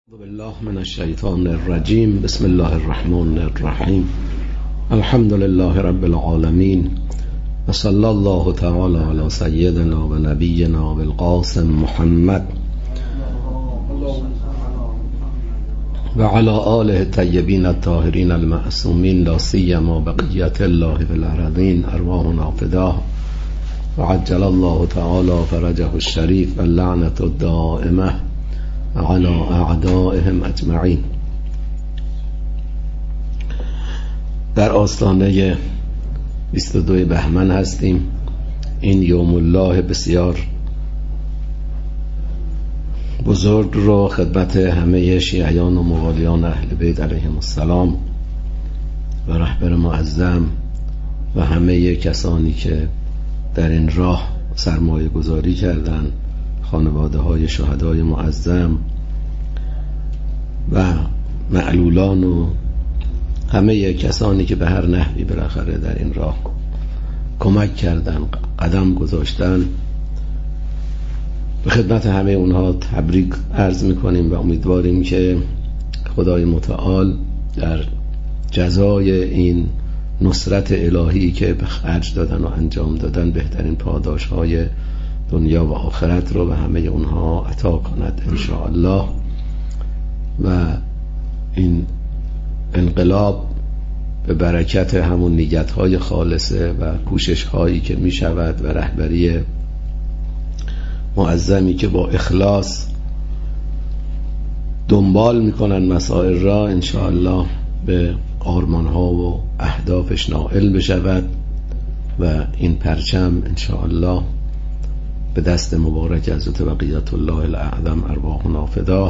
اعوذ بالله من الشیطان الرجیم. بسم الله الرحمن الرحیم. الحمد لله رب العالمین و صلی الله تعالی علی سیدنا و نبینا بالقاسم محمد و علی آله الطیبین الطاهرین المعصومین لا سیما بقیت الله فی الارضین ارواحنا فداه و عجل الله تعالی فرجه الشریف و اللعنة الدائمه على اعدائهم اجمعین. در آستانه 22 بهمن هستیم. این یوم الله بسیار بزرگ رو خدمت همه شیعیان و موالیان اهل بیت علیهم السلام و رهبر معظم و همه کسانی که در این راه سرمایه گذاری کردند، خانواده های شهدای معظم و معلولان و همه کسانی که به هر نحوی بالاخره در این راه کمک کردن، قدم گذاشتن، به خدمت همه اونها تبریک عرض میکنیم و امیدواریم که خدای متعال در جزای این نصرت الهی که به خرج دادن و انجام دادن بهترین پاداش های دنیا و آخرت رو به همه اونها عطا کند انشاءالله. و این انقلاب به برکت همون نیت‌های خالصه و کوشش‌هایی که می شود و رهبری معظمی که با اخلاص دنبال میکنن مسائل را انشاءالله به آرمان‌ها و اهدافش نائل بشود و این پرچم انشاءالله به دست مبارک حضرت بقیت الله الاعظم ارواحنا فداه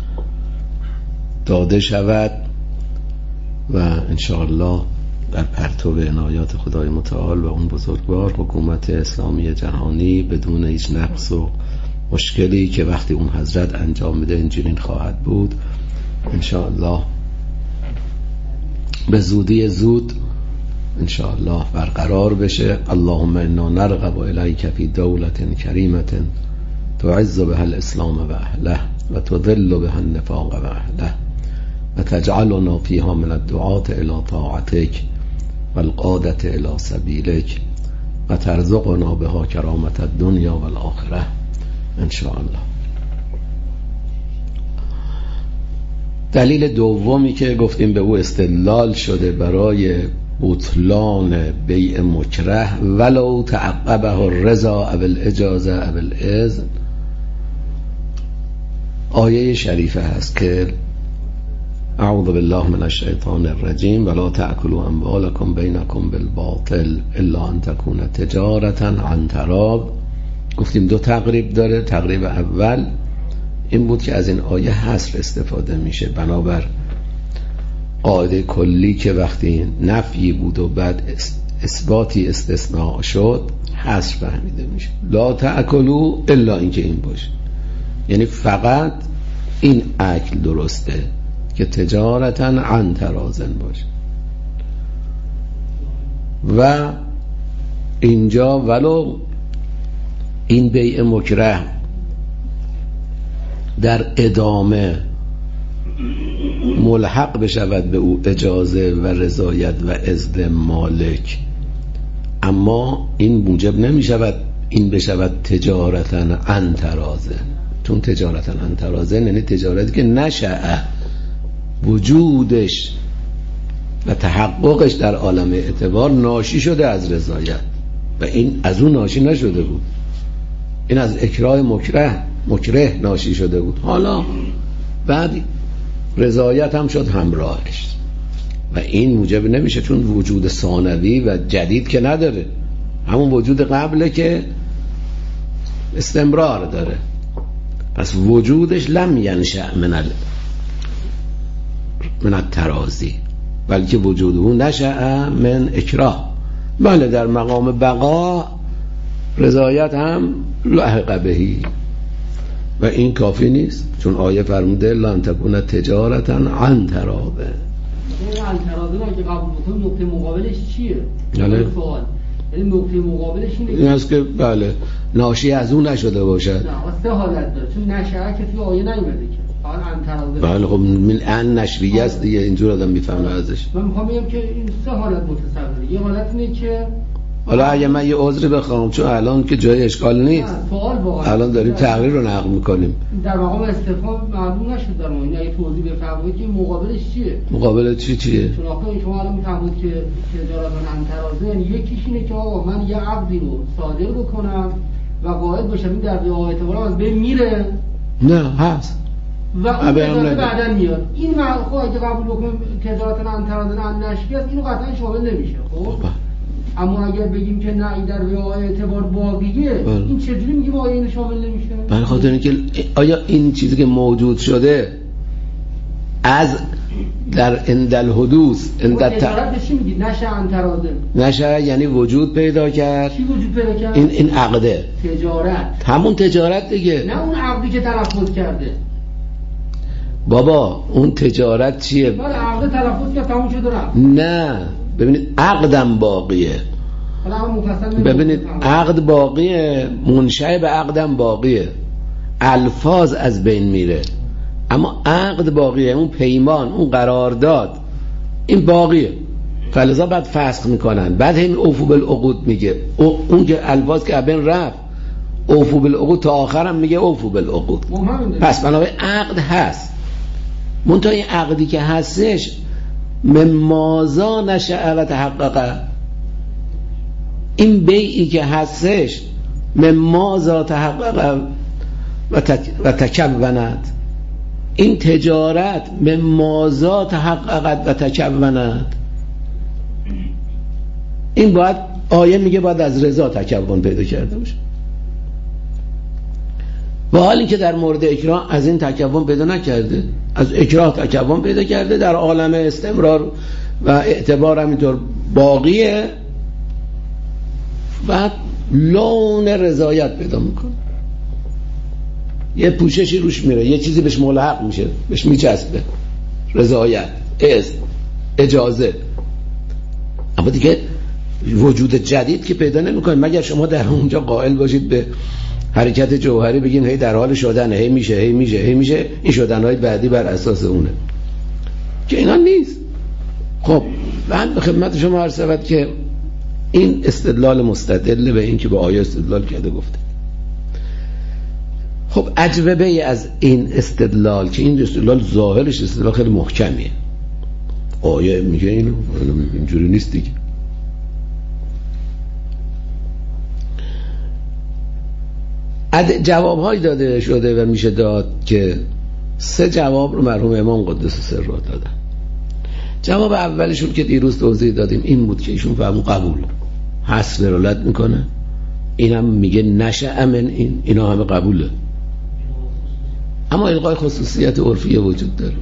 داده شود و انشاءالله در پرتو عنایات خدای متعال و اون بزرگوار حکومت اسلامی جهانی بدون هیچ نقص و مشکلی که وقتی اون حضرت انجام میده اینجورین خواهد بود انشاءالله به زودی زود انشاءالله برقرار بشه. اللهم انا نرغب الیک فی دولت کریمة تعز بها الاسلام و اهله و تذل بها النفاق و اهله و تجعلنا فیها من الدعاة الی طاعتک و القادة الی سبیلک و ترزقنا بها کرامة الدنیا و الاخره انشاءالله. دلیل دومی که گفتیم به او استدلال شده برای بطلان بیع مکره ولو تعقبه الرضا او الاجازه او الاذن، آیه شریفه هست که اعوذ بالله من الشیطان الرجیم ولا تأکلوا اموالکم بینکم بالباطل الا ان تکون تجارة عن تراض. گفتیم دو تقریب داره. تقریب اول این بود که از این آیه حصر استفاده میشه، بنابر قاعده کلی که وقتی نفی بود و بعد اثباتی استثناء شد حصر فهمیده میشه. لا تأکلوا الا اینکه این باشه، یعنی فقط این اکل درسته که تجارتا عن تراضن باشه. و اینجا ولو این بیع مکره در ادامه ملحق بشود به او اجازه و رضایت و اذن مالک، اما این موجب نمی شود این بشود تجارتا عن تراضن، چون تجارتا عن تراضن یعنی تجارتی که نشأ وجودش و تحققش در عالم اعتبار ناشی شده از رضایت و این از اون ناشی نشده بود، این از اکراه مکره ناشی شده بود، حالا بعد رضایت هم شد همراهش و این موجب نمیشه، چون وجود ثانوی و جدید که نداره، همون وجود قبله که استمرار داره، پس وجودش لم ینشأ من التراضی بلکه وجوده نشأ من اکراه. بله در مقام بقا رضایت هم لحق بهی و این کافی نیست، چون آیه فرموده لن تکون تجارتا عن تراض. این عن تراض رو که قبول بکنیم نقطه مقابلش چیه؟ بله. سوال یعنی نقطه مقابلش این است که بله ناشی از اون نشده باشه. نه سه حالت داره، چون نشأ که توی آیه نیومده که بله خب من ان نشریه است دیگه، اینجور آدم میفهمه ازش. من میخوام بگم که این سه حالت متصوره. یه حالت اینه که حالا اگه من یه عذری بخوام، چون الان که جای اشکال نیست، الان داریم تقریر رو نقل میکنیم در مقام استفهام معلوم نشد در ما. این اگه توضیح بفرمایید که مقابلش چیه؟ مقابل چیه؟ چون آخه شما الان میفهمید که تجارت انترازه یعنی یکیش اینه که آقا من یه عقدی رو صادر بکنم و قائل باشم این در بیا اعتبارم از بین میره. نه هست و اون تجارت بعدن میاد. این خب اگه قبول بکنیم تجارت انترازه نشکی است، اینو قطعا شامل نمیشه. خب اما اگر بگیم که نه این در بیا اعتبار باقیه، این چجوری میگیم آیا این شامل نمیشه؟ برای خاطر اینکه آیا این چیزی که موجود شده از در اندل حدوث تجارت چی میگید؟ نشه انترازه. نشه یعنی وجود پیدا کرد. چی وجود پیدا کرد؟ این عقده. تجارت. همون تجارت دیگه. نه اون عقدی که تلفظ کرده. بابا اون تجارت چیه؟ بله عقد تلفظ کرد تموم شده رفت. نه ببینید عقدم باقیه. ببینید عقد باقیه، منشأ به عقدم باقیه، الفاظ از بین میره اما عقد باقیه، اون پیمان، اون قرارداد این باقیه. فلذا بعد فسخ میکنن، بعد همین اوفو بالعقود میگه، اون که الفاظ که بین رفت اوفو بالعقود تا آخرم میگه اوفو بالعقود. پس بنابراین عقد هست، منتها این عقدی که هستش ممازا نشأ و تحققه، این بیعی که هستش ممازا تحققه و تکوند، این تجارت ممازا تحققت و تکوند. این باید آیه میگه باید از رضا تکون پیدا کرده باشه، و حالی که در مورد اکراه از این تکون پیدا نکرده، از اکراه تکون پیدا کرده، در عالم استمرار و اعتبار همینطور باقیه، بعد لون رضایت پیدا میکنه، یه پوششی روش میره، یه چیزی بهش ملحق میشه، بهش میچسبه، رضایت، اذن، اجازه. اما دیگه وجود جدید که پیدا نمیکنه مگر شما در اونجا قائل باشید به حرکت جوهری، بگین هی در حال شدنه، هی میشه هی میشه هی میشه، این شدنهای بعدی بر اساس اونه، که اینا نیست. خب من به خدمت شما عرض شود که این استدلال مستدل به این که به آیه استدلال کرده گفته. خب اجوبه از این استدلال که این استدلال ظاهرش استدلال خیلی محکمیه، آیه میگه اینجوری نیست دیگه. جوابهایی داده شده و میشه داد که 3 جواب رو مرحوم امام قدس سر را دادن. جواب اولشون که دیروز توضیح دادیم این بود که ایشون فهمون قبول هست، دلالت میکنه، اینم میگه نشأ من اینا همه قبوله، اما الغای خصوصیت عرفیه وجود داره.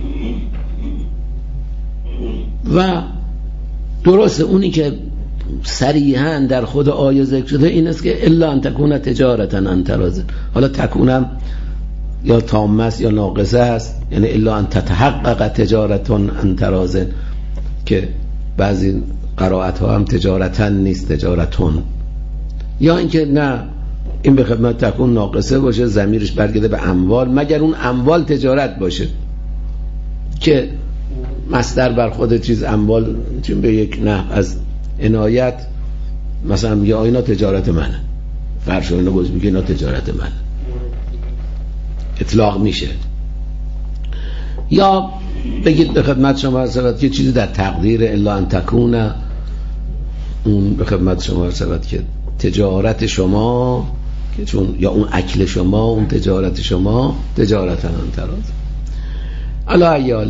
و درسته اونی که صریحاً در خود آیه ذکر شده این است که الا ان تکون تجارتا عن تراض. حالا تکونم یا تامه است یا ناقصه است، یعنی الا ان تتحقق تجارتا عن تراض، که بعضی قرائت ها هم تجارتا نیست تجارتون، یا اینکه نه این به خدمت تکون ناقصه باشه، ضمیرش برگرده به اموال، مگر اون اموال تجارت باشه که مصدر بر خود چیز اموال چون به یک نحو از عنایت مثلا میگه اینا تجارت منه، فرش اینا گوش میگه اینا تجارت منه، اطلاق میشه. یا بگید به خدمت شما عرض که چیزی در تقدیر الا ان تکون، اون به خدمت شما عرض که تجارت شما که چون یا اون اکل شما، اون تجارت شما تجارتن عن تراض. الا ایال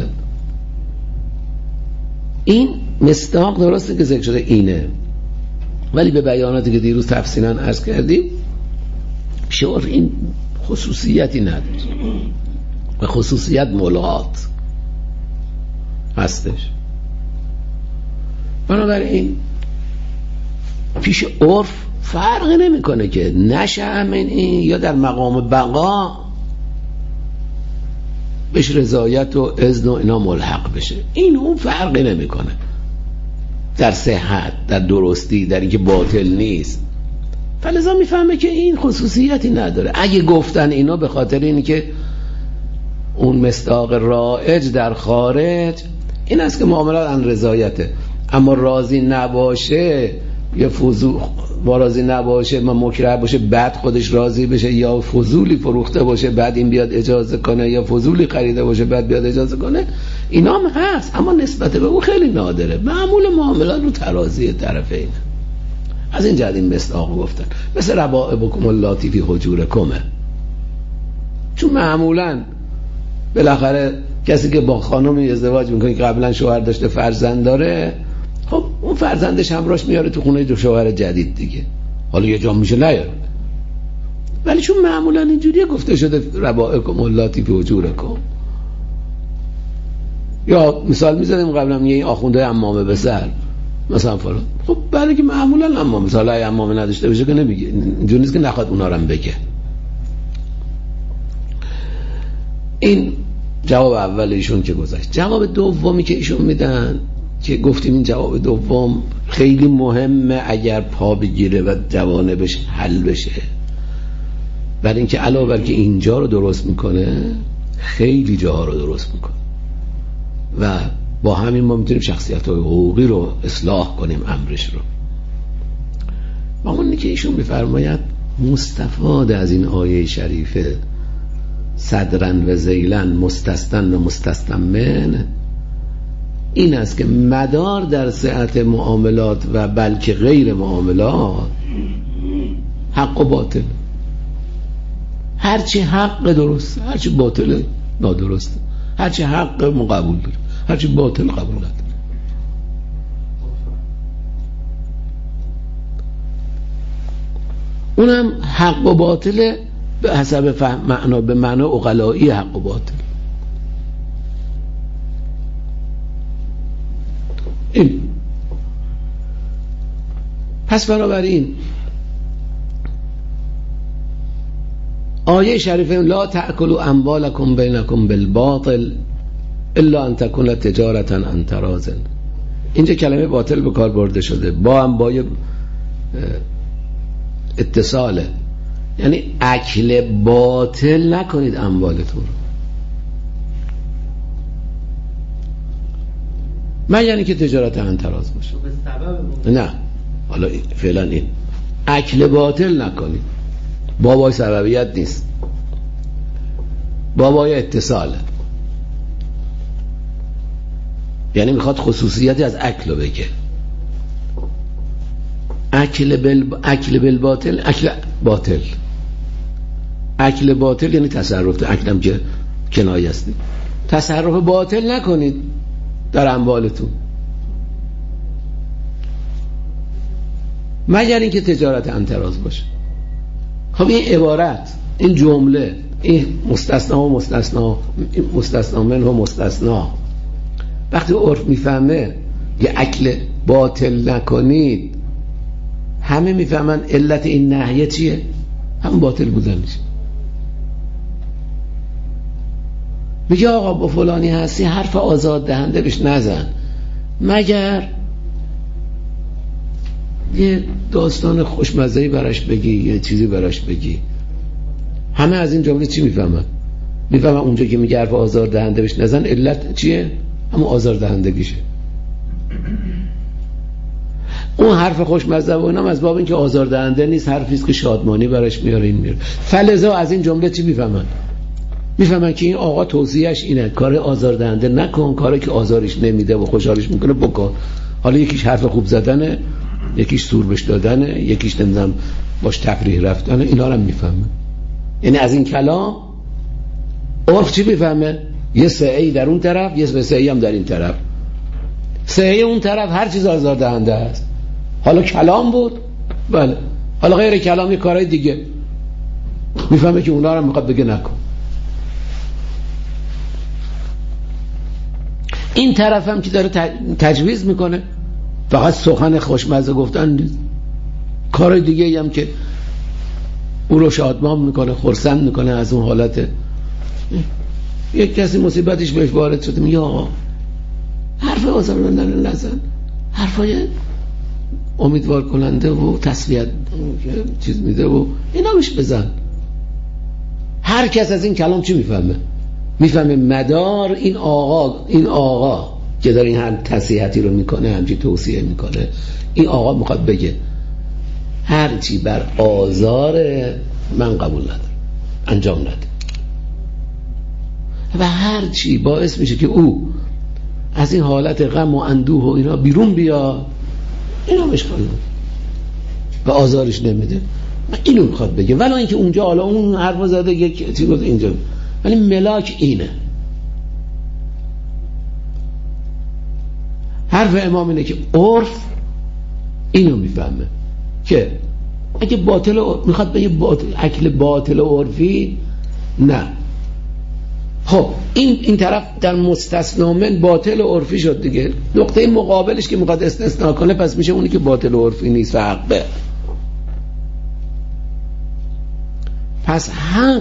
این مصداق درسته که ذکر شده اینه، ولی به بیاناتی که دیروز تفصیلا عرض کردیم شعر این خصوصیتی نداره و خصوصیت ملغات هستش. بنابراین پیش عرف فرقی نمیکنه که نشأ من این یا در مقام بقا بهش رضایت و اذن و اینا ملحق بشه، این اون فرقی نمیکنه در صحت، در درستی، در اینکه باطل نیست. فلذا میفهمه که این خصوصیتی نداره. اگه گفتن اینا به خاطر اینی که اون مصداق رایج در خارج این است که معاملات عن رضایته، اما راضی نباشه یا فضول با راضی نباشه ما مکره باشه بعد خودش راضی بشه، یا فضولی فروخته باشه بعد این بیاد اجازه کنه، یا فضولی خریده باشه بعد بیاد اجازه کنه، اینا هم هست اما نسبت به اون خیلی نادره. معمول معاملات رو ترازی طرفین. از این جهت این مصداق گفتن مثل ربائبکم اللاتی فی حجورکم، چون معمولا بالاخره کسی که با خانمی ازدواج میکنه که قبلا شوهر داشته فرزند داره، خب اون فرزندش همراهش میاره تو خونه دو شوهر جدید دیگه، حالا یه جا میشه نیاره، ولی چون معمولا اینجوریه گفته شده ربائبکم اللاتی فی حجورکم. یا مثال میزنیم قبلا میگه این آخونده عمامه به سر مثلا فلان، خب برای که معمولا عمامه، مثلا ای عمامه نداشته بشه که نمیگه، اینجوری نیست که نخواد اونا رو هم بگه. این جواب اول ایشون که گذاشت. جواب دومی که ایشون میدن که گفتیم این جواب دوم خیلی مهمه اگر پا بگیره و جوانبش حل بشه، برای اینکه علاوه بر که اینجا رو درست میکنه خیلی جاها رو درست میکنه و با همین ما میتونیم شخصیت‌های حقوقی رو اصلاح کنیم، امرش رو. و اون که ایشون میفرماید مستفاد از این آیه شریفه صدرن و زیلن مستثنن و مستثنن من این است که مدار در سعت معاملات و بلکه غیر معاملات حق و باطل، هرچی حق درست هرچی باطل نادرسته، هرچی حق ما قبول داریم هرچی باطل قبول نداریم. اونم حق و باطل به حسب فهم معنا، به معنی عقلایی حق و باطل. این پس بنابراین آیه شریفه لا تأکلوا اموالکم بینکم بالباطل الا ان تکون تجارتا عن تراض، اینجا کلمه باطل به کار برده شده با هم با اتصاله، یعنی اکل باطل نکنید اموالتون رو، من یعنی که تجارت عن تراض باشه. نه حالا فعلا این اکل باطل نکنید، بابای سببیت نیست، بابای اتصاله، یعنی میخواد خصوصیتی از اکل رو بگه. اکل بالباطل اکل باطل، اکل باطل یعنی تصرف، اکلم که کنایه است، تصرف باطل نکنید در اموالتون مگر اینکه تجارت عن تراض باشه. خب این عبارت، این جمله، این مستثنا و مستثنا منه و مستثنا وقتی عرف میفهمه یه اکل باطل نکنید، همه میفهمن علت این نهیه چیه؟ هم باطل بودنش. میگه آقا با فلانی هستی حرف آزاد دهنده بهش نزن مگر یه داستان خوشمزه‌ای براش بگی، یه چیزی براش بگی. همه از این جمله چی میفهمن؟ میفهمن اونجا که میگه حرف آزار دهنده بهش نزن علت چیه؟ همون آزار دهندگیشه. اون حرف خوشمزه و اونم از باب اینکه آزار دهنده نیست، حرفی است که شادمانی براش میاره این میاره. فلذا از این جمله چی میفهمن؟ میفهمن که این آقا توصیهش اینه کار آزار دهنده نکن، کاری که آزارش نمیده و خوشحالش میکنه بکن. حالا یکیش حرف خوب زدنه، یکیش سوربش دادنه، یکیش نمیدونم باش تفریح رفتنه، اینا رو هم میفهمه. یعنی از این کلام عرف چی میفهمه؟ یه سعی در اون طرف، یه سعی هم در این طرف. سعی اون طرف هر چیز آزار دهنده است. حالا کلام بود، بله، حالا غیر کلام یه کارهای دیگه میفهمه که اونا رو میخواد بگه نکن. این طرف هم که داره تجویز میکنه فقط سخن خوشمزه گفتن نیست، کار دیگه هم که او رو شادمان میکنه، خرسند میکنه از اون حالت. یک کسی مصیبتش بهش وارد شده میگه آقا حرف آزاردهنده نزن، حرفای امیدوار کننده و تسلیت چیز میده و اینا بهش بزن. هر کس از این کلام چی میفهمه؟ میفهمه مدار این آقا که داره این هم تصیحتی رو میکنه، همچی توصیه میکنه، این آقا میخواد بگه هرچی بر آزار من قبول نداره، انجام نده، و هرچی باعث میشه که او از این حالت غم و اندوه و اینا بیرون بیا، اینا مشکل نداره و آزارش نمیده. اینو میخواد بگه، ولی اینکه اونجا حالا اون حرف زده یک چیز اینجا، ولی ملاک اینه. حرف امام اینه که عرف اینو میفهمه که اگه باطل میخواد بگه اکل باطل عرفی نه. خب این طرف در مستثنا من باطل عرفی شد دیگه، نقطه مقابلش که میخواد استثناء کنه پس میشه اونی که باطل عرفی نیست و حقه. پس حق،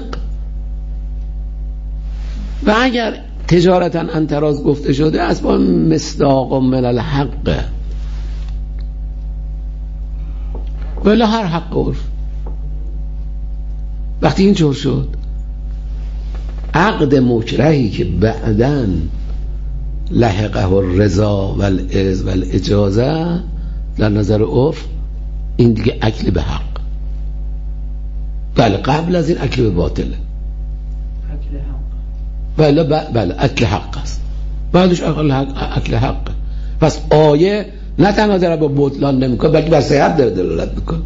و اگر تجارتا انتراز گفته شده اسباب مصداق من الحق، ولی هر حق عرف. وقتی این جور شد عقد مکرهی که بعدن لحقه الرضا والعز والاجازه در نظر عرف این دیگه اکل به حق، بله قبل از این اکل به باطله، بله اکل حق است، بعدش اکل حق. پس آیه نه تنها داره با بطلان نمیکنه بلکه بر صحت داره دلالت میکنه.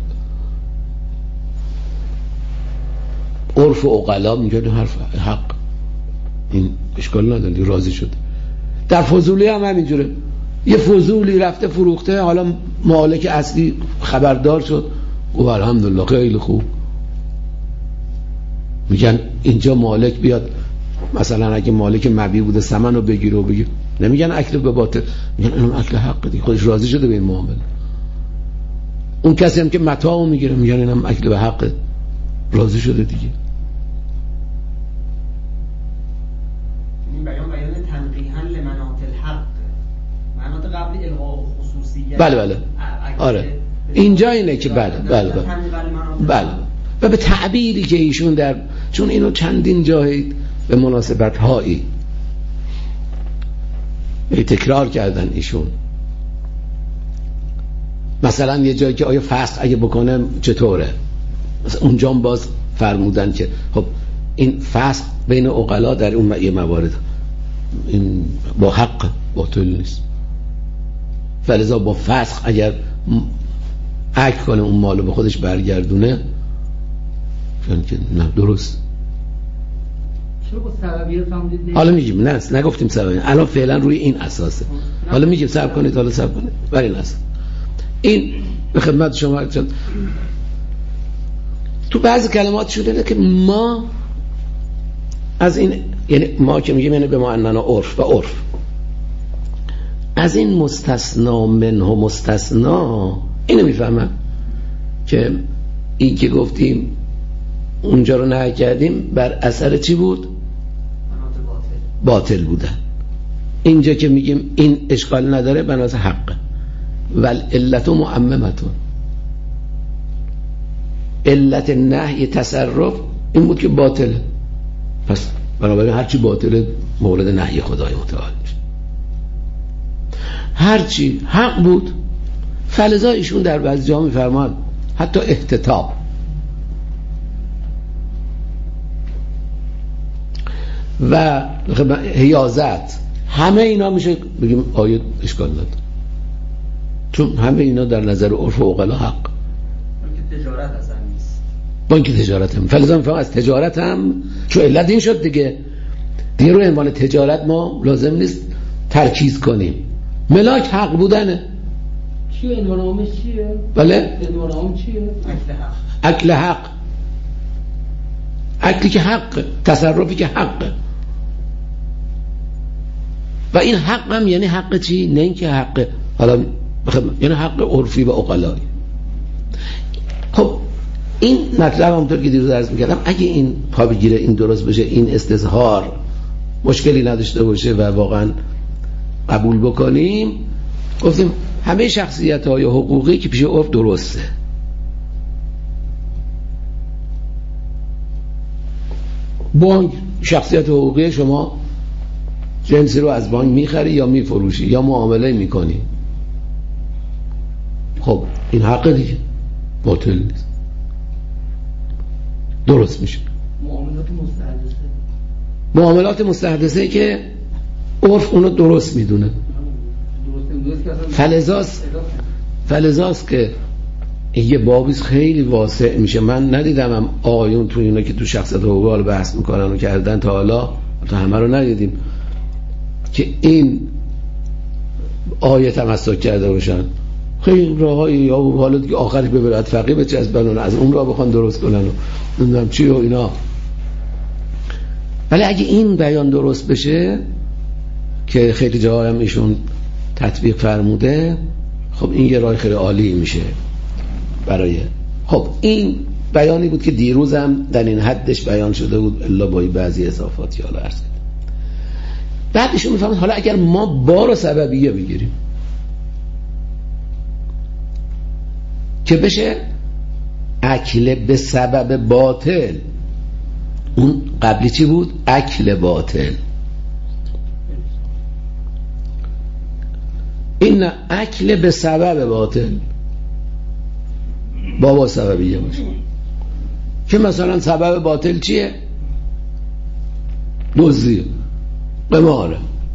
عرف و عقلا میگن حرف حق، این اشکال نداره، راضی شده. در فضولی هم همینجوره، یه فضولی رفته فروخته، حالا مالک اصلی خبردار شد و الحمدلله خیلی خوب، میگن اینجا مالک بیاد مثلا اگه مالک مبیع بوده ثمن رو بگیره و بگیر، نمیگن اکل به باطل، میگن اینم اکل حق دی، خودش راضی شده به این معامله. اون کسی هم که متاع رو میگیره میگن اینم اکل به حق، راضی شده دیگه. این بیان تنقیحا لمناط الحق، مناط قبل الغاء خصوصیت. بله آره اینجا اینه که بله و به تعبیری که ایشون در، چون اینو چندین جایی به مناسبت هایی تکرار کردن ایشون، مثلا یه جایی که آیا فسخ اگه بکنه چطوره، مثلا اونجا باز فرمودن که خب این فسخ بین عقلا در اون یه موارد این با حق باطل نیست، فلذا با فسخ اگر عکس کنه اون مالو به خودش برگردونه که نه درست. حالا میگیم نه نگفتیم سببیت، الان فعلا روی این اساسه، حالا میگیم صبر کنید، حالا صبر کنید بر این اساس. این به خدمت شما تو بعضی کلمات شده که ما از این، یعنی ما که میگیم یعنی به معنی عرف و عرف، از این مستثنا منه مستثنا اینو میفهمم که این که گفتیم اونجا رو نه کردیم بر اثر چی بود؟ باطل بودن. اینجا که میگیم این اشکال نداره بناس حق، والعلت معممتون، علت نهی تصرف این بود که باطل، پس بنابراین هرچی باطل مورد نهی خدای متعال میشه. هرچی حق بود فلذا ایشون در بعضی جا میفرمان حتی احتتاب و حیازت، همه اینا میشه بگیم آیه اشکال نداره، چون همه اینا در نظر عرف و عقلا حق. تجارت اصلا نیست، با اینکه تجارت هم فلزا میفهم از تجارت هم، چون علت این شد دیگه رو عنوان تجارت ما لازم نیست ترکیز کنیم، ملاک حق بودنه. چیه عنوان عامش چیه؟ بله عنوان عام چیه؟ اکل حق، اکلی که حق، تصرفی که حق، و این حق هم یعنی حق چی؟ نه اینکه حق حالا یعنی حق عرفی و عقلایی. خب این مطلب همونطور که دیروز عرض میکردم اگه این پا بگیره، این درست بشه، این استظهار مشکلی نداشته باشه و واقعا قبول بکنیم، گفتیم همه شخصیت‌های حقوقی که پیش عرف درسته، بانک شخصیت حقوقی شما جنسی رو از بانک میخری یا میفروشی یا معامله میکنی، خب این حق دیگه، باطل نیست، درست میشه. معاملات مستحدثه که عرف اونو درست میدونه، فلزاست که یه بابیست خیلی واسع میشه. من ندیدم هم آقایون تو اینا که تو شخصیت حقوقی بحث میکنن و کردن تا حالا، تا همه رو ندیدیم که این آیه تمسک کرده باشن. خیلی راهایی یا حالا دیگه آخرش به ولایت فقیه بچسبن از اون راه بخوان درست کنن و نمیدونم چی و اینا. ولی اگه این بیان درست بشه که خیلی جاها هم ایشون تطبیق فرموده، خب این یه راه خیلی عالی میشه برای. خب این بیانی بود که دیروز هم در این حدش بیان شده بود، الا با بعضی اضافاتی حالا عرض کرد. بعد ایشون میفهمد حالا اگر ما بار و سببیه بگیریم که بشه اکل به سبب باطل. اون قبلی چی بود؟ اکل باطل. این اکل به سبب باطل بابا سببیه باشه که مثلا سبب باطل چیه؟ دزدی، قماره،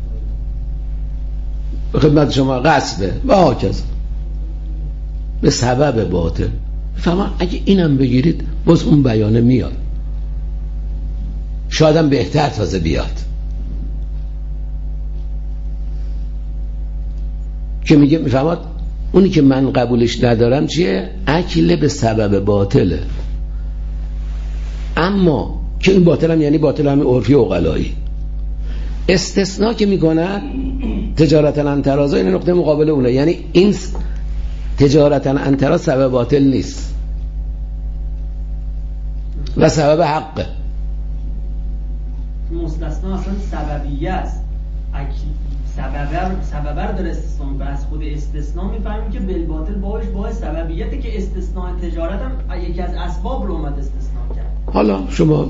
به خدمت شما غصبه و هاکذا، به سبب باطل. فهمم اگه اینم بگیرید باز اون بیانه میاد، شایدم بهتر تازه بیاد که میگه میفهمد اونی که من قبولش ندارم چیه؟ اکل به سبب باطله. اما که این باطل هم یعنی باطل همین عرفی و عقلایی. استثناء که میکنن تجارتا عن تراضی، این نقطه مقابل اونه، یعنی این تجارتا عن تراضی سبب باطل نیست و سبب حقه. مستثنا اصلا سببیه است، سبب رو داره استثناء و از خود استثناء میفهمیم که بالباطل باعث سببیته که استثناء تجارت هم یکی از اسباب رو اومد استثناء کرد. حالا شما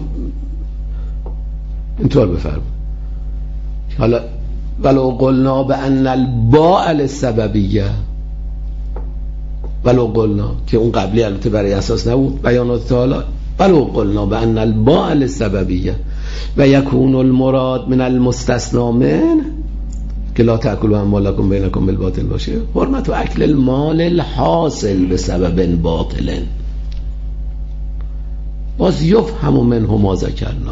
اینطور بفرمایید، حالا ولو قلنا بان الباء للسببیه، ولو قلنا که اون قبلی البته برای اساس نبود بیانات تعالی، ولو قلنا بان الباء للسببیه و یکون المراد من المستثنا من که لا تأکلوا اموالکم بینکم بالباطل باشه، حرمت و اکل المال الحاصل به سبب باطل، باز یفهم منه ما ذکرنا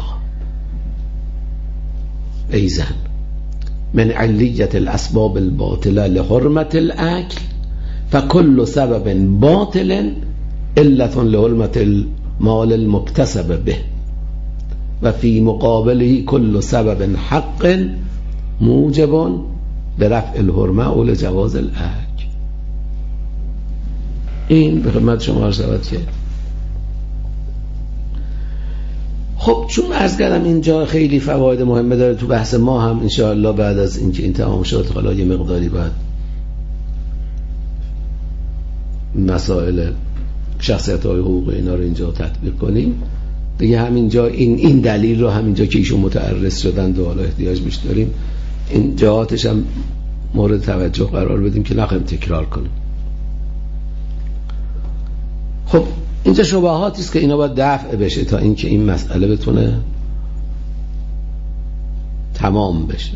ایزن من علیت الاسباب الباطله لحرمت الاکل فكل سبب باطل علة لحرمت المال المكتسب به و فی مقابله كل سبب حق موجب برفع الحرمه او لجواز الاکل. این به خدمت شما عرض شود که خب چون عرض کردم اینجا خیلی فواید مهمه داره، تو بحث ما هم انشاءالله بعد از اینکه این تمام شد حالا یه مقداری باید مسائل شخصیت‌های حقوقی اینا رو اینجا تطبیق کنیم دیگه. همینجا این دلیل رو همینجا که ایشون متعرض شدن و حالا احتیاج بهش داریم این جهاتش هم مورد توجه قرار بدیم که نخواهیم تکرار کنیم. خب اینجا شبهاتی است که اینا باید دفع بشه تا اینکه این مسئله بتونه تمام بشه.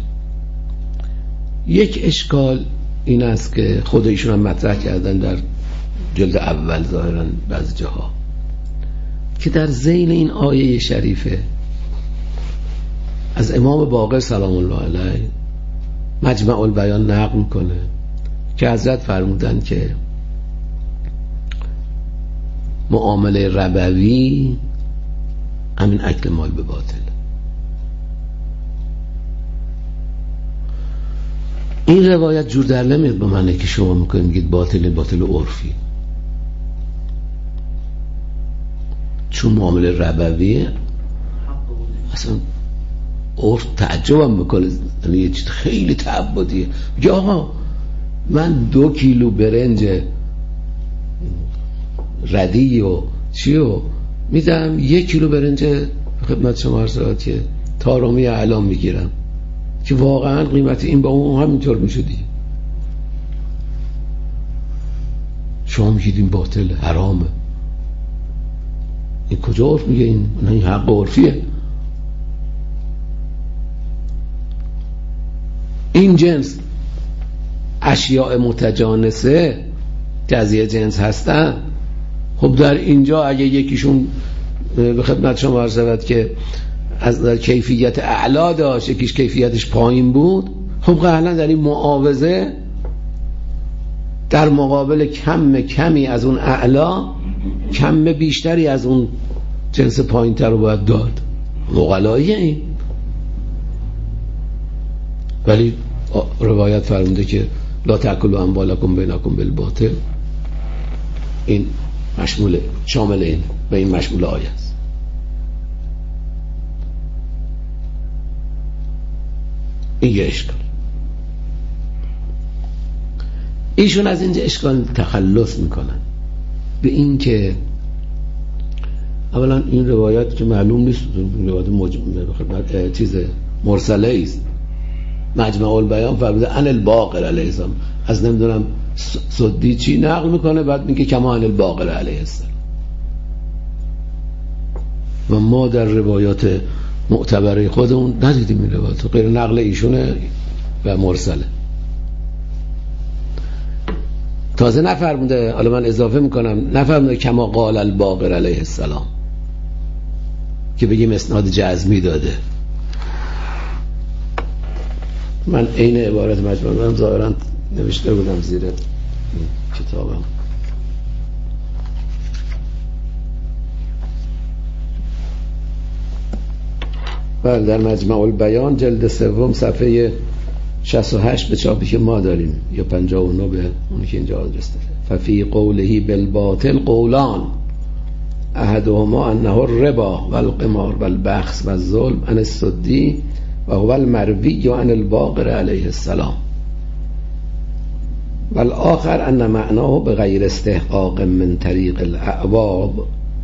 یک اشکال این است که خود ایشون هم مطرح کردن در جلد اول ظاهرا بعضی جاها که در ذیل این آیه شریفه از امام باقر سلام الله علیه مجمع البیان نقل میکنه که حضرت فرمودن که معامله ربوی همین اکل مال به باطل. این روایت جور در نمیاد به معنی که شما میگید باطل عرفی، چون معامله ربوی اصلا عرف تعجبم میکنه، یعنی یه چیز خیلی تعبدیه. میگه آقا من 2 کیلو برنج ردی و چی و میدم 1 کیلو برنج خدمت شما عرض که طارمی اعلام میگیرم که واقعا قیمت این با اون همینطور میشه دیگه. شما میگید این باطل حرامه، این کجا عرف میگه؟ این حق عرفیه. این جنس اشیاء متجانسه که از یه جنس هستن، خب در اینجا اگه یکیشون به خدمت شما عرض شود که از در کیفیت اعلا داشت، یکیش کیفیتش پایین بود، خب قطعا در این معاوضه در مقابل کمی از اون اعلا کم بیشتری از اون جنس پایین تر رو باید داد. مغلاییه این. ولی روایت فرموده که لا تأکلوا اموالکم بینکم بالباطل، این مشمول شامل این به این مشمول آیه است. این یه اشکال. ایشون از اینجا اشکال تخلص میکنن به این که اولا این روایت که معلوم نیست، روایت چیز مرسله است. مجمع البیان فرموده ان الباقر علیه السلام، از نمیدونم سدی چی نقل میکنه، بعد میگه کما ان الباقر علیه السلام. و ما در روایات معتبره خودمون ندیدیم این روایت، غیر نقل ایشونه و مرسله. تازه نفرموده، حالا من اضافه میکنم، نفرموده کما قال الباقر علیه السلام که بگیم اسناد جزمی داده. من عین عبارت مجموعه ظاهرا نوشته بودم زیر کتابم. بله، در مجمع البیان جلد 3 صفحه 68 به چاپی که ما داریم یا 59 به اونی که اینجا آدرس داره. ففی قوله بالباطل قولان احدهما انه الربا والقمار والبخس والظلم عن السدی و هو المروی عن الباقر علیه السلام والآخر ان معناه بغیر استحقاق من طریق الاعواب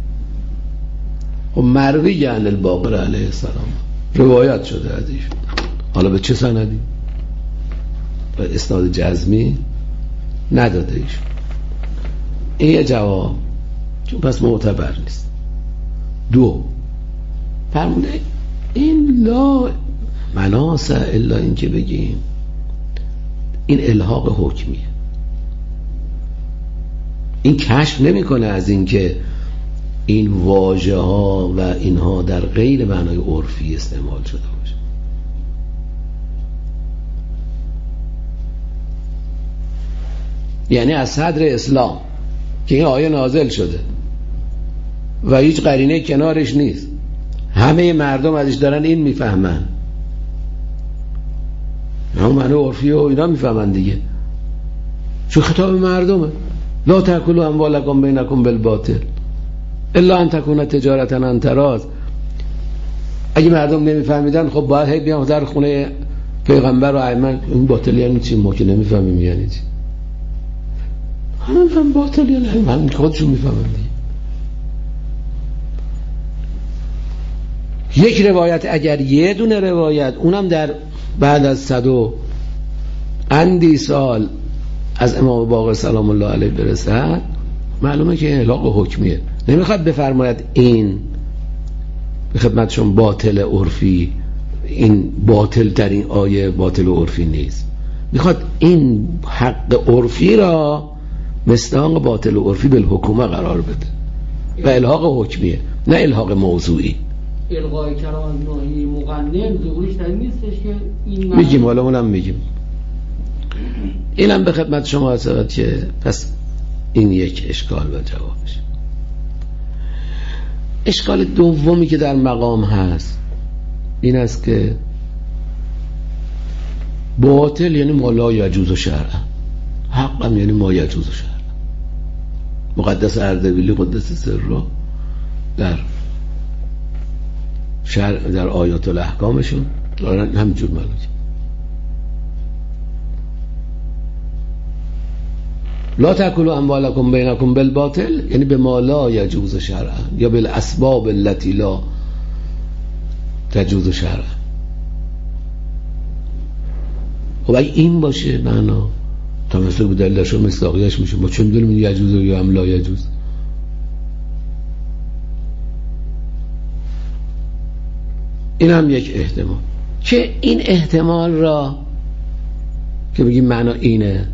و مروی عن الباقر علیه السلام روایت شده از ایشون. حالا به چه سندی؟ به اسناد جزمی نداده ایشون. این یه جواب، چون پس معتبر نیست. 2 فرموده این لا مناسه الا این که بگیم این الحاق حکمیه، این کشف نمیکنه از این که این واژه ها و اینها در غیر معنای عرفی استعمال شده باشه. یعنی از صدر اسلام که این آیه نازل شده و هیچ قرینه کنارش نیست، همه مردم ازش دارن این میفهمن، هم معنی عرفی و اینا میفهمن دیگه، چون خطاب مردمه. لا تأکلوا اموالکم بینکم بالباطل الا ان تکون تجارتا عن تراض. اگه مردم نمیفهمیدن خب باید هی بیان در خونه پیغمبر و ائمه این باطل یعنی چی؟ ما که نمیفهمیم یعنی چی؟ هم باطل یعنی همین خودشون میفهمن دیگه. یک روایت اگر یه دونه روایت اونم در بعد از 100 اندی سال از امام باقر سلام الله علیه برسد، معلومه که اطلاق حکمیه. نمیخواد بفرماید این به خدمتشون باطل عرفی، این باطل در این آیه باطل عرفی نیست، میخواد این حق عرفی را مصداق باطل عرفی بالحکومه قرار بده و الحاق حکمیه، نه الحاق موضوعی. الغای کران ناهی مقنن ظهورش در این نیستش که این میگیم، حالا اونم میگیم. اینم به خدمت شما هست که پس این یک اشکال و جوابش. اشکال دومی که در مقام هست این است که باطل یعنی ما لا یجوز شرعا، حقم یعنی ما یجوز شرعا. مقدس اردبیلی قدس سره در شرع در آیات الاحکامشون دارن همینجور ملوک. لا تأکلوا اموالکم بینکم بالباطل یعنی به ما لا یجوز شرعا یا بالاسباب التي لا تجوز شرعا. خب اگه این باشه معنا تمسک به دلیلش و مصداقیش میشه. ما چه میدونیم این یجوز یا هم لا یجوز؟ این هم یک احتمال که این احتمال را که بگیم معنا اینه.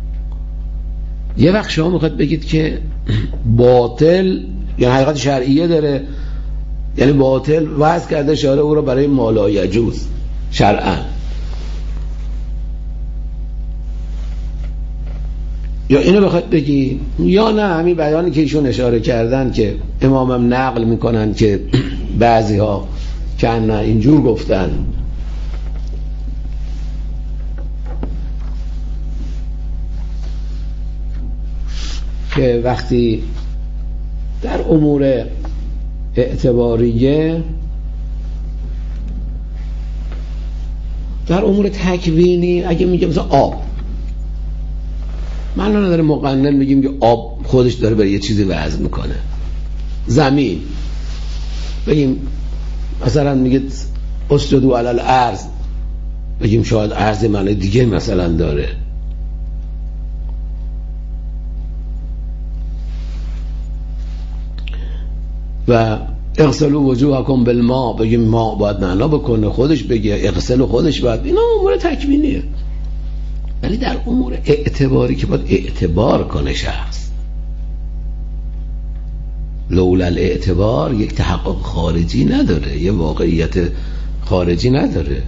یه وقت شما میخواد بگید که باطل یعنی حقیقت شرعیه داره، یعنی باطل وضع کرده شارع او را برای ما لا یجوز شرعا، یا اینو بخواد بگی، یا نه همین بیانی که ایشون اشاره کردن که امامم نقل میکنن که بعضی ها که نه اینجور گفتن که وقتی در امور اعتباریه، در امور تکوینی، اگه میگه مثلا آب، معنا نداره مقنن میگیم که آب خودش داره برای یه چیزی وضع میکنه. زمین بگیم مثلا میگه اسجدوا علی الارض، بگیم شاید ارض معنی دیگه مثلا داره. و اغسلوا وجوهکم بالماء، بگیم ما باید معنا بکنه، خودش بگه اغسلوا خودش باید. اینا امور تکوینیه. ولی در امور اعتباری که باید اعتبار کنه شخص، لولا الاعتبار یک تحقق خارجی نداره، یه واقعیت خارجی نداره،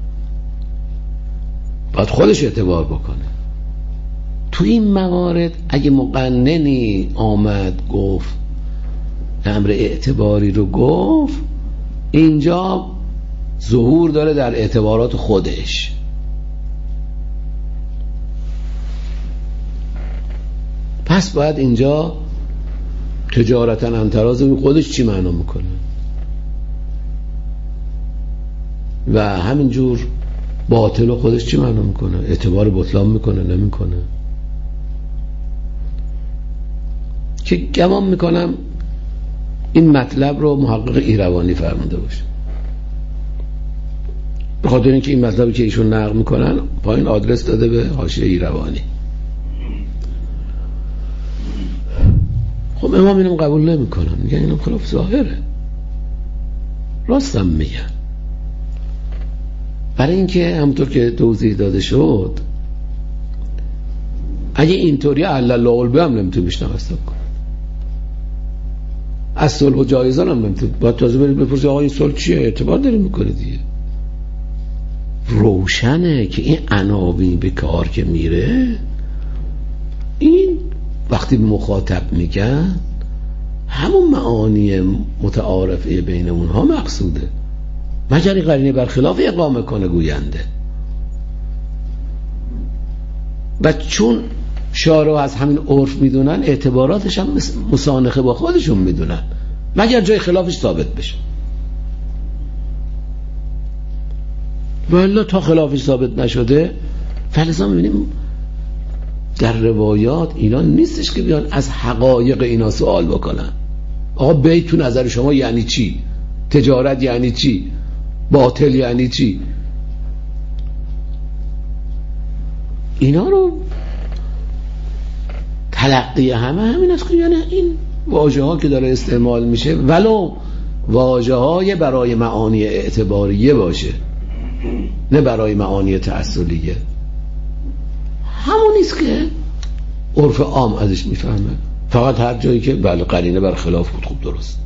باید خودش اعتبار بکنه. تو این موارد اگه مقننی آمد گفت امر اعتباری رو گفت، اینجا ظهور داره در اعتبارات خودش. پس باید اینجا تجارتا انتراز خودش چی معنا میکنه و همینجور باطل خودش چی معنا میکنه، اعتبار بطلان میکنه نمیکنه. که گمان میکنم این مطلب رو محقق ایروانی فرموده باشه، به خاطر اینکه این مطلبی که ایشون نقل میکنن پایین آدرس داده به حاشیه ایروانی. خب امام اینم قبول نمیکنن، میگن اینم خلاف ظاهره. راستم میگن، برای اینکه همونطور که توضیح داده شد اگه اینطوری علی الله البه هم نمیتونه بیشتر حساب کنه، از صلح و جایزان هم نمیتونه. باید تازه برید بپرسید آقا این صلح چیه، اعتبار داری میکنه دیگه. روشنه که این عناوین به کار که میره، این وقتی مخاطب میگن همون معانی متعارفه بین اونها مقصوده، مگر این قرینه برخلاف اقامه کنه گوینده. و چون شارع از همین عرف میدونن، اعتباراتش هم مسانخه با خودشون میدونن، مگر جای خلافش ثابت بشه. والا تا خلافش ثابت نشده، فلزا میبینیم در روایات اینا نیستش که بیان از حقایق اینا سوال بکنن. آقا بیت تو نظر شما یعنی چی؟ تجارت یعنی چی؟ باطل یعنی چی؟ اینا رو تلقی همین است که یعنی این واژه ها که داره استعمال میشه ولو واژه های برای معانی اعتباریه باشه، نه برای معانی تأصیلیه، همون نیست که عرف عام ازش میفهمه. فقط هر جایی که بله قرینه بر خلاف بود خوب درست.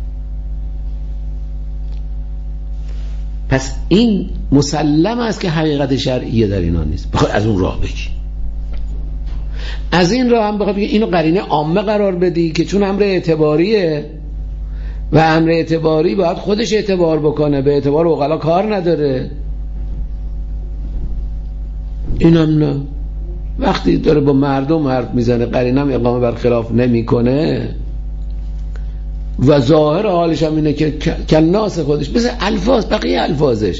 پس این مسلم است که حقیقت شرعیه در اینا نیست. بخواد از اون راه بگی، از این راه هم بخواد بگی اینو قرینه عامه قرار بدی که چون امر اعتباریه و امر اعتباری باید خودش اعتبار بکنه، به اعتبار عقلا کار نداره. اینم نه، وقتی داره با مردم حرف میزنه قرینم اقامه برخلاف نمیکنه و ظاهر حالش هم اینه که کناس خودش مثل الفاظ بقیه الفاظش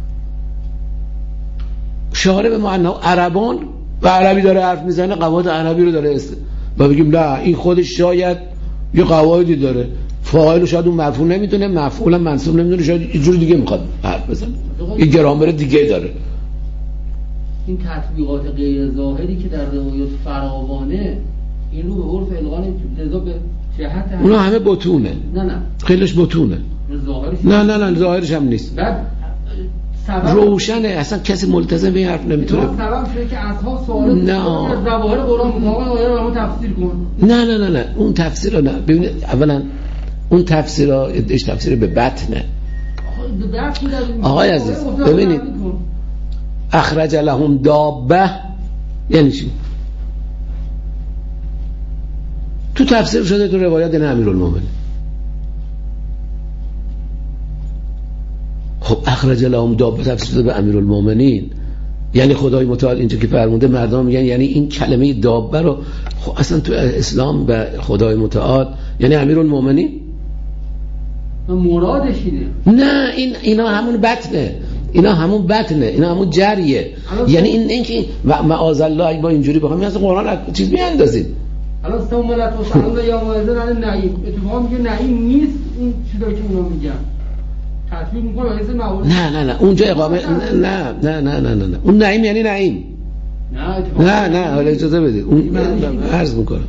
شارع به معنی عربان و عربی داره حرف میزنه، قواعد عربی رو داره و بگیم نه این خودش شاید یه قواعدی داره، فاعل شاید اون مرفوع نمیدونه، مفعول هم منصوب نمیدونه، شاید یه جور دیگه میخواد حرف بزنه، یه گرامر دیگه داره. این تطبیقات غیر ظاهری که در روایات فراوانه این رو به عرف الغا لذا به جهت اونا همه بطونه. نه خیلیش بطونه. نه ظاهرش هم نیست. بعد روشنه، اصلا کسی ملتزم به این حرف نمیتونه. سبب شده که اصحاب سوال از ظواهر قرآن رو تفسیر کن. نه اون تفسیر رو نه. ببینید اولا اون تفسیر ها ادعاش تفسیر به بطنه. آقای عزیز ببینید اخرج لهم دابه یعنی چی؟ تو تفسیر شده تو روایات این امیرالمومنین. خب اخرج لهم دابه تفسیر شده به امیرالمومنین، یعنی خدای متعال اینجا که فرموده مردم میگن یعنی این کلمه دابه رو خب اصلا تو اسلام به خدای متعال یعنی امیرالمومنین مرادش اینه. نه اینا همون بطنه، اینا همون جریه. یعنی این که معاذ الله با اینجوری بخوام از قرآن چیز میاندازید. الان استملت و سلام یا موعظه عن نعیم اتفاقا میگه نعیم نیست اون چیزایی که اونا میگن تطبیق میکنه واسه موعظه. نه اونجا اقامه نه اون نعیم یعنی نعیم. نه حالا اجازه بدید اون عرض میکنم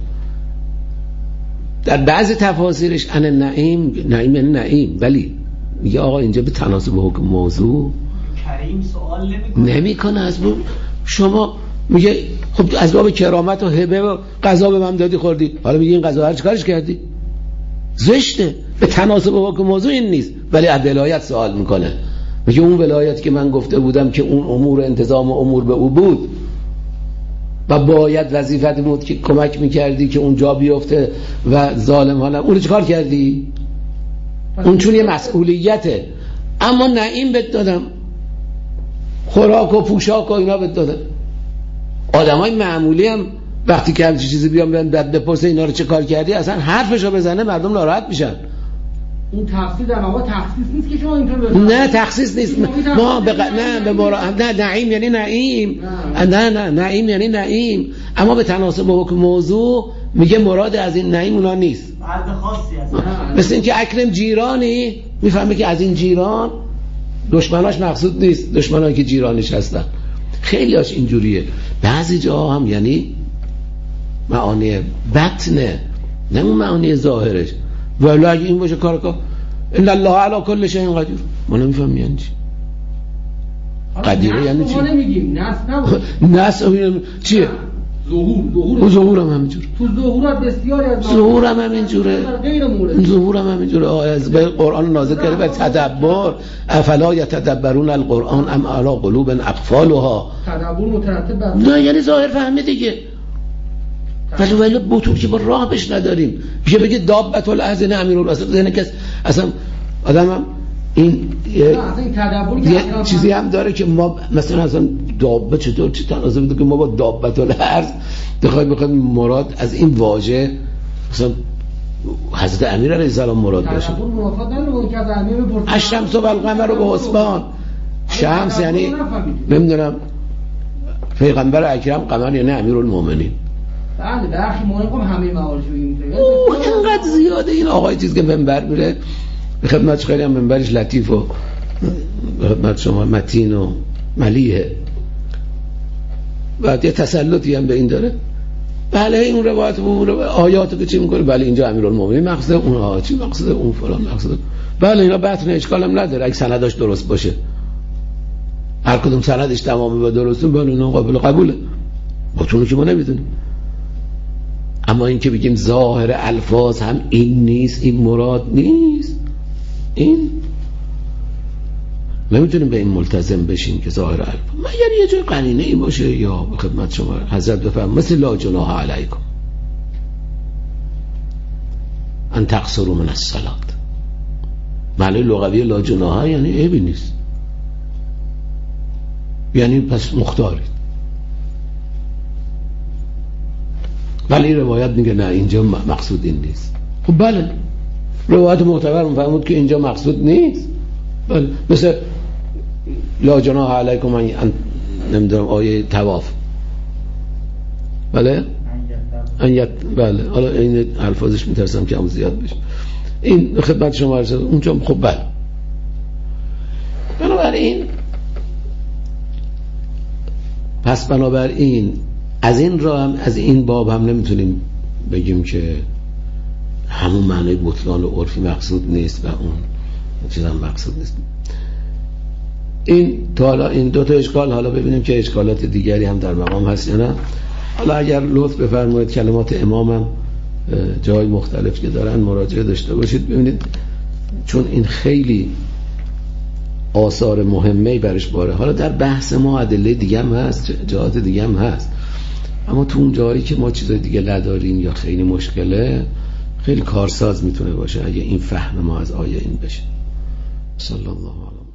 در بعضی تفاسیرش ان نعیم یعنی نعیم، ولی میگه آقا اینجا به تناسب حکم موضوع کریم سوال نمیکنه از شما میگه خب از باب کرامت و هبه و قضا به من دادی خوردی، حالا میگه این قضا هر چیکارش کردی؟ زشته. به تناسب حکم موضوع این نیست، ولی از ولایت سوال میکنه. میگه اون ولایت که من گفته بودم که اون امور انتظام و امور به او بود و باید وظیفت بود که کمک میکردی که اونجا بیفته و ظالم حالا اون رو چیکار کردی؟ اون چون یه مسئولیته. اما نعیم بهت دادم، خوراک و پوشاک و اینا بهت دادم. آدمای معمولی هم وقتی که همچین چیزی بیان بعد بپرسه اینا رو چه کار کردی اصلا حرفشو بزنه مردم ناراحت میشن. اون تخصیص در واقع تخصیص نیست که شما اینطور بفهمید. نه تخصیص نیست. ما نه نعیم یعنی نعیم. نه نعیم یعنی نعیم، اما به تناسب حکم موضوع میگه مراد از این نعیم اونا نیست. حد خاصی هست. مثل اینکه اکرم جیرانی میفهمه که از این جیران دشمناش مقصود نیست، دشمنایی که جیرانش هستن. خیلیاش اینجوریه. بعضی جاها هم یعنی معانی بطنه نه اون معانی ظاهرش. ولی اگه این باشه کار ان الله علی کل شیء قدیر، ما نمیفهمیم یعنی چی قدیره یعنی چی؟ ما نمیگیم نس چیه؟ ظهور هم همینجوره. تو ظهورات بسیاری از ظهور هم همینجوره. ظهور هم همینجوره. از قرآن نازل کرده به تدبر افلا یتدبرون القرآن ام علی قلوب اقفالها. تدبر مترتب بر نه یعنی ظاهر فهمی دیگه. ولی بطور که با راه بش نداریم. بگه دابت الاذن امیرالمومنین کس اصلا آدم این یه چیزی هم داره که ما مثلا اصلا دابه چطور چی تناسب میده که ما با دابت الارض بخوایم مراد از این واژه مثلا حضرت امیر علیه السلام مراد باشه. الشمس و القمر به حسبان. شمس یعنی نمیدونم پیغمبر اکرم، قمر یعنی امیرالمومنین. بله برخی مهم همه موارد رو میگه. اینقدر زیاده این آقای چیز که منبر میره به خدمتش، خیلی هم منبرش لطیف و به خدمت شما متین و ملیحه و یه تسلطی هم به این داره. بله این روایت و آیاتو که چی میکنه، بله اینجا امیرالمومنین مقصد اون چی مقصد اون فلان مقصد، بله اینا بطن اشکال هم نداره اگه سنداش درست باشه. هر کدوم سندش تمامی و درسته بله اینا قابل قبوله. با چونو که ما نمیدونیم. اما این که بگیم ظاهر الفاظ هم این نیست، این مراد نیست، این نمیتونیم به این ملتزم بشیم که ظاهر الفاظ مگر یه جای قرینه ای باشه یا به خدمت شما حضرت بفرمایید مثل لا جناح علیکم ان تقصروا من الصلاة. معنی لغوی لا جناح یعنی عیبی نیست، یعنی پس مختارید. ولی روایت میگه نه اینجا مقصود این نیست. خب بله روایت معتبر میفهمود که اینجا مقصود نیست. بله مثل لا جناح علیکم نمیدونم آیه طواف. بله بله حالا این الفاظش میترسم که هم زیاد بشه. این خدمت شما عرض اونجا خب بله. بنابراین از این راه هم از این باب هم نمیتونیم بگیم که همون معنی بطلان و عرفی مقصود نیست و اون چیز هم مقصود نیست. این تا حالا این دو تا اشکال، حالا ببینیم که اشکالات دیگری هم در مقام هست یا نه. حالا اگر لطف بفرمایید کلمات امام هم جای مختلف که دارن مراجعه داشته باشید ببینید، چون این خیلی آثار مهمه‌ای برش باره. حالا در بحث ما ادله دیگه هم هست، جهات دیگه هم هست، اما تو اون جایی که ما چیزای دیگه نداریم یا خیلی مشکله، خیلی کارساز میتونه باشه اگه این فهم ما از آیه این بشه. صلی الله علیه